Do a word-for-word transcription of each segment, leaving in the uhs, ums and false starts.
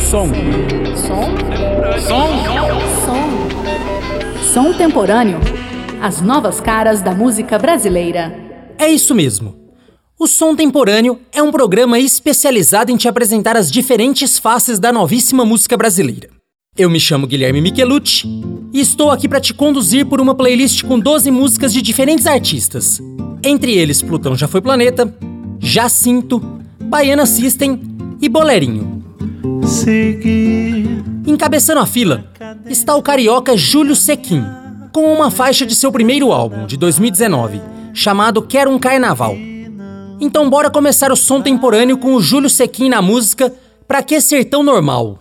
Som. Som? Som. Som. Som temporâneo. As novas caras da música brasileira. É isso mesmo. O Som Temporâneo é um programa especializado em te apresentar as diferentes faces da novíssima música brasileira. Eu me chamo Guilherme Michelucci e estou aqui para te conduzir por uma playlist com doze músicas de diferentes artistas. Entre eles, Plutão Já Foi Planeta, Jacinto, Baiana System e Bolerinho. Seguir. Encabeçando a fila está o carioca Júlio Sequin, com uma faixa de seu primeiro álbum, de dois mil e dezenove, chamado Quero um Carnaval. Então bora começar o Som Temporâneo com o Júlio Sequin na música Pra Que Ser Tão Normal?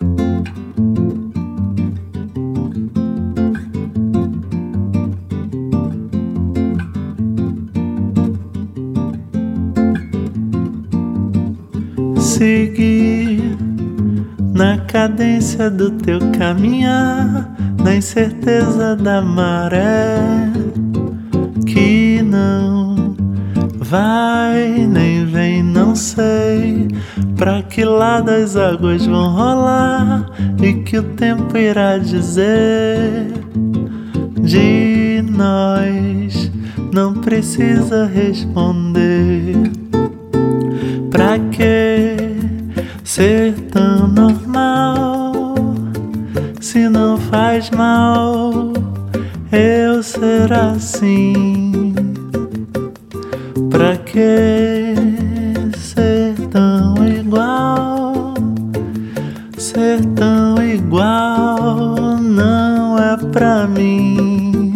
Seguir na cadência do teu caminhar, na incerteza da maré, que não vai nem vem, não sei pra que lado as águas vão rolar e que o tempo irá dizer. De nós não precisa responder. Pra que ser tão normal se não faz mal eu ser assim? Pra que ser tão igual? Ser tão igual não é pra mim.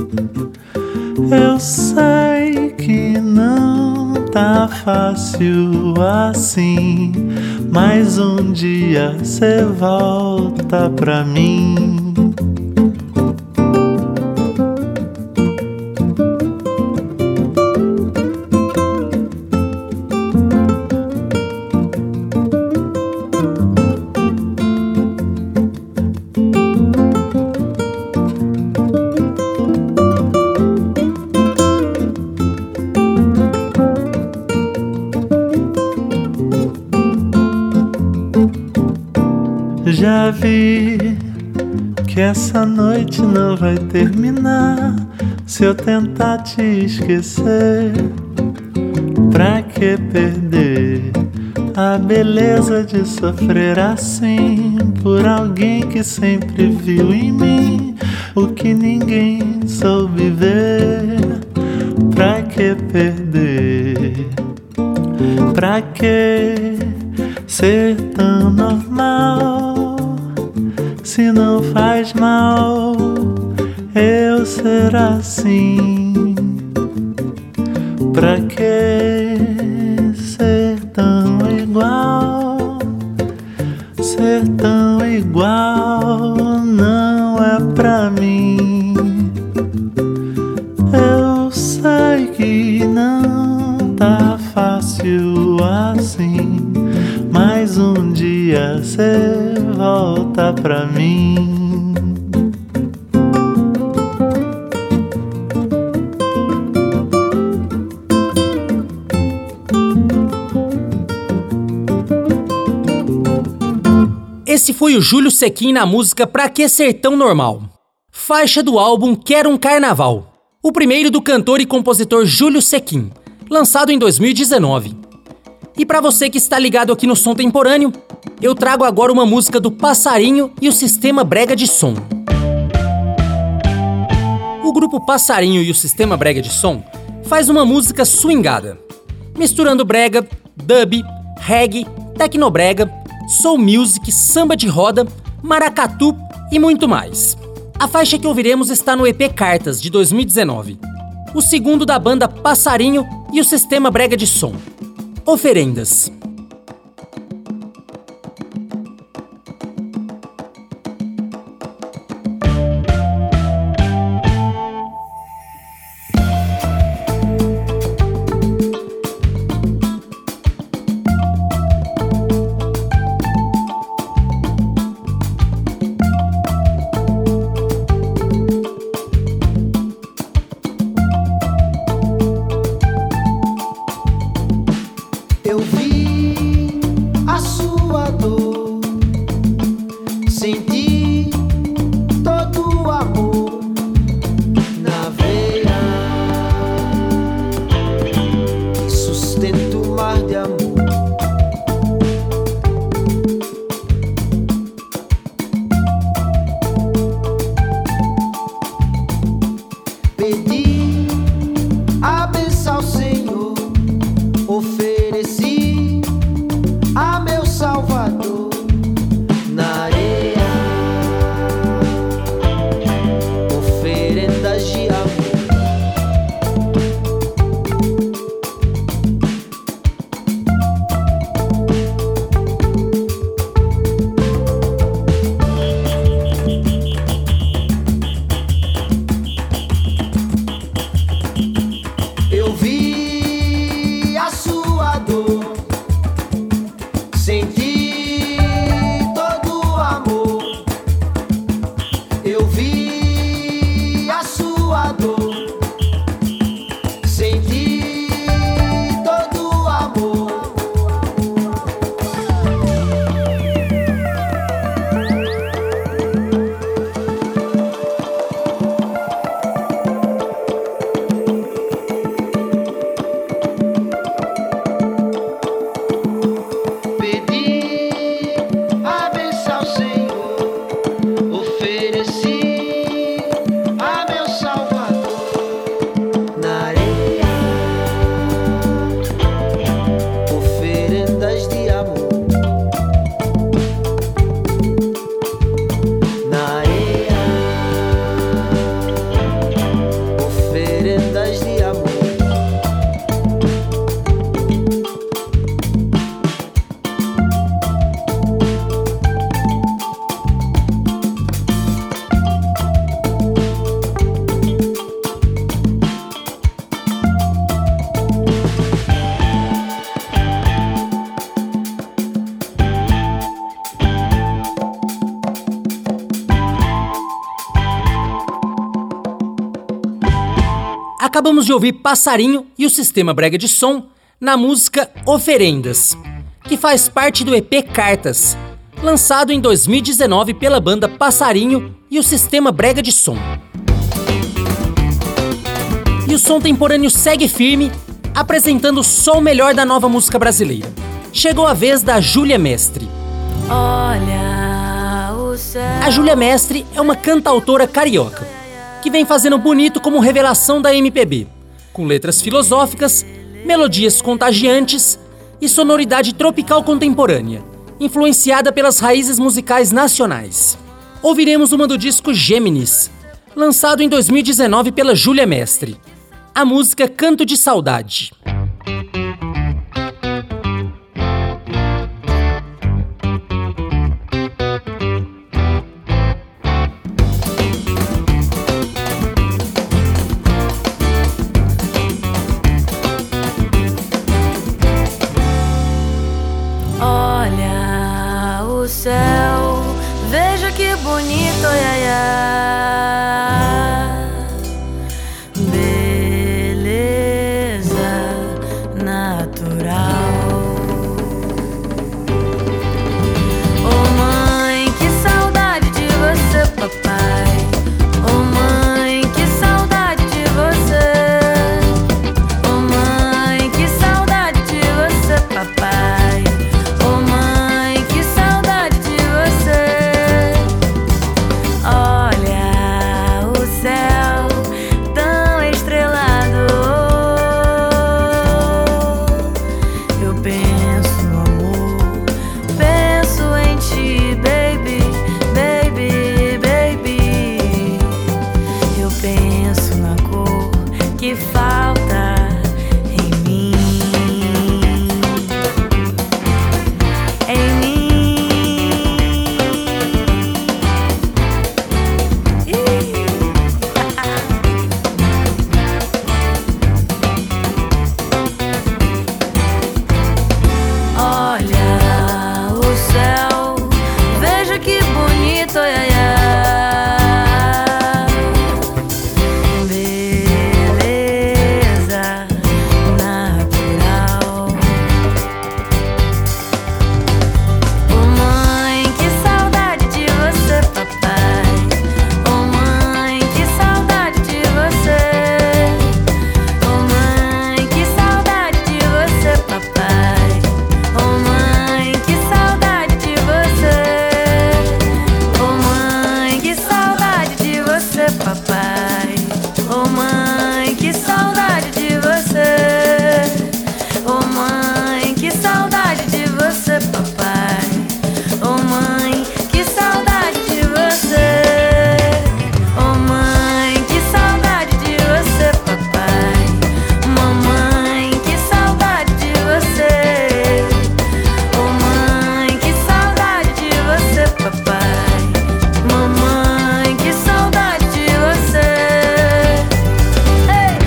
Eu sei que não tá fácil assim, mas um dia cê volta pra mim. Já vi que essa noite não vai terminar se eu tentar te esquecer. Pra que perder a beleza de sofrer assim por alguém que sempre viu em mim o que ninguém soube ver? Pra que perder? Pra que ser tão normal se não faz mal eu ser assim? Pra que ser tão igual? Ser tão igual não é pra mim. Eu sei que não tá fácil assim, mas um dia cê volta pra mim. Esse foi o Júlio Sequin na música Pra Que Ser Tão Normal, faixa do álbum Quero um Carnaval, o primeiro do cantor e compositor Júlio Sequin, lançado em dois mil e dezenove. E pra você que está ligado aqui no Som Temporâneo, eu trago agora uma música do Passarinho e o Sistema Brega de Som. O grupo Passarinho e o Sistema Brega de Som faz uma música swingada, misturando brega, dub, reggae, tecnobrega, soul music, samba de roda, maracatu e muito mais. A faixa que ouviremos está no E P Cartas, de dois mil e dezenove, o segundo da banda Passarinho e o Sistema Brega de Som. Oferendas. Eu vi Acabamos de ouvir Passarinho e o Sistema Brega de Som na música Oferendas, que faz parte do E P Cartas, lançado em dois mil e dezenove pela banda Passarinho e o Sistema Brega de Som. E o Som Temporâneo segue firme, apresentando só o melhor da nova música brasileira. Chegou a vez da Júlia Mestre. Olha o céu. A Júlia Mestre é uma cantautora carioca, que vem fazendo bonito como revelação da M P B, com letras filosóficas, melodias contagiantes e sonoridade tropical contemporânea, influenciada pelas raízes musicais nacionais. Ouviremos uma do disco Gêmenis, lançado em dois mil e dezenove pela Júlia Mestre, a música Canto de Saudade. Olha o céu, veja que bonito, ia, ia. Beleza natural. Oh mãe, que saudade de você, papai. Oh mãe, que saudade de você. Oh mãe, que saudade de você, papai. Oh mãe, que saudade de você. Olha o céu tão estrelado. Eu penso no amor, penso em ti, baby, baby, baby. Eu penso na cor que falta em mim, em mim. Ih. Olha o céu, veja que bonito, ia, ia. Beleza natural. Oh mãe, que saudade de você, papai. Oh mãe, que saudade de você. Oh mãe, que saudade de você, papai. Oh mãe, que saudade de você. Oh mãe, que saudade de você, papai. Oh mãe, que saudade de você. Oh mãe, que saudade de você, papai. Oh mãe, que saudade de você. Oh mãe, que saudade de você, papai. Mamãe, que saudade de você. Oh mãe, que saudade de você, papai. Mamãe, que saudade de você. Ei!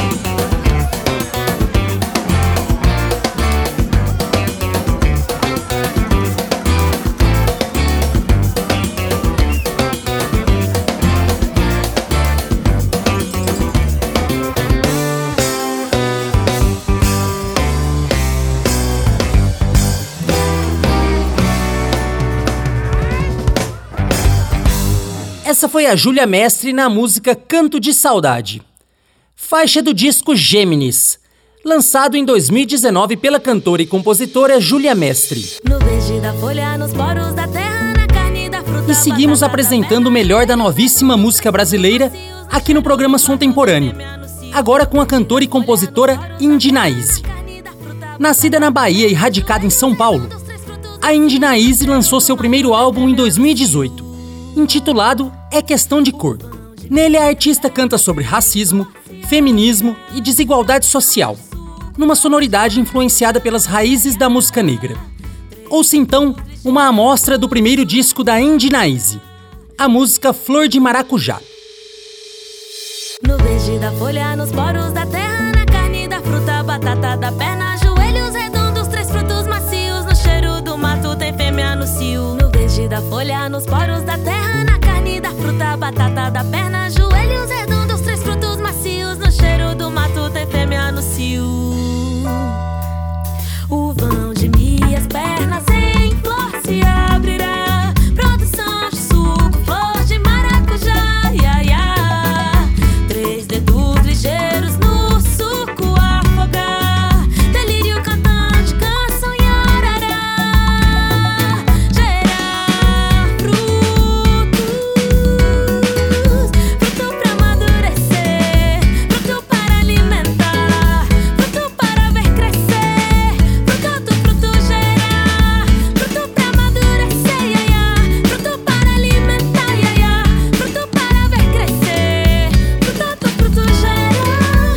Essa foi a Júlia Mestre na música Canto de Saudade, faixa do disco Gêmenis, lançado em dois mil e dezenove pela cantora e compositora Júlia Mestre. No verde da folha, nos poros da terra, na carne da fruta. E seguimos apresentando o melhor da novíssima música brasileira aqui no programa Som Temporâneo, agora com a cantora e compositora Indinaíse. Nascida na Bahia e radicada em São Paulo, a Indinaíse lançou seu primeiro álbum em dois mil e dezoito, intitulado É Questão de Cor. Nele, a artista canta sobre racismo, feminismo e desigualdade social, numa sonoridade influenciada pelas raízes da música negra. Ouça então uma amostra do primeiro disco da Indinaíse, a música Flor de Maracujá. No verde da folha, nos poros da terra, na carne da fruta, batata da perna, joelhos redondos, três frutos macios, no cheiro do mato tem fêmea no cio. No verde da folha, nos poros da terra, na carne da fruta, batata da perna, joelhos redondos, três frutos macios, no cheiro do macio. O vão de minhas pernas em flor se abrirá. Produção de suco, flor de maracujá, ia, ia. Três dedos ligeiros no suco afogar. Delírio cantante, canção e arará. Gerar frutos, fruto pra amadurecer, fruto para alimentar, fruto para ver crescer. Fruto do fruto gerar, fruto pra amadurecer, ia, ia. Fruto para alimentar, ia, ia. Fruto para ver crescer, fruto do fruto gerar.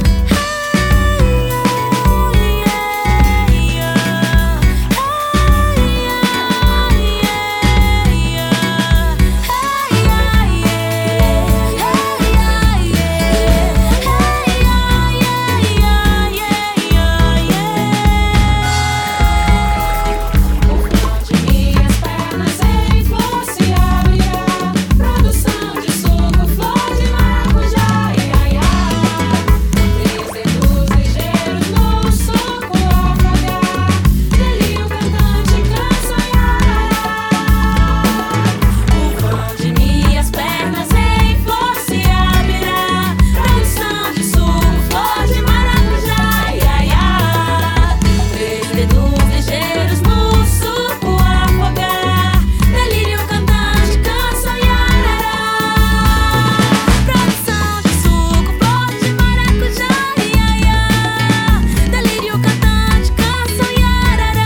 De minhas pernas em flor se abrirá. Produção de suco, flor de maracujá, ia, ia. Três dedos ligeiros no suco afogar. Delírio cantante, canção e arará. O vão de minhas pernas em flor se abrirá. Produção de suco, flor de maracujá, ia, ia. Três dedos ligeiros no suco afogar. Delírio cantante, canção e arará. Produção de suco, flor de maracujá, ia, ia. Delírio cantante, canção e arará.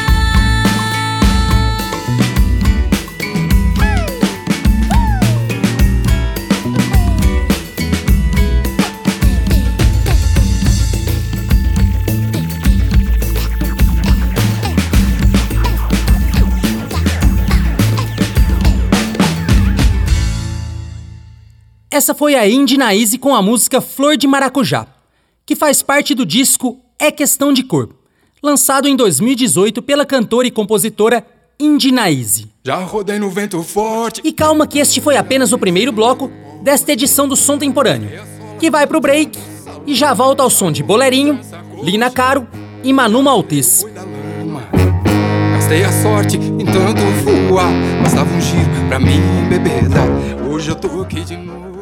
Essa foi a Indinaíse com a música Flor de Maracujá, que faz parte do disco É Questão de Cor, lançado em dois mil e dezoito pela cantora e compositora Indinaíse. Já rodei no vento forte. E calma que este foi apenas o primeiro bloco desta edição do Som Temporâneo, que vai pro break e já volta ao som de Bolerinho, Lina Caro e Manu Maltês. Foi da lama. Gastei a sorte em tanto voar. Bastava um giro pra mim embebedar. Hoje eu tô aqui de novo.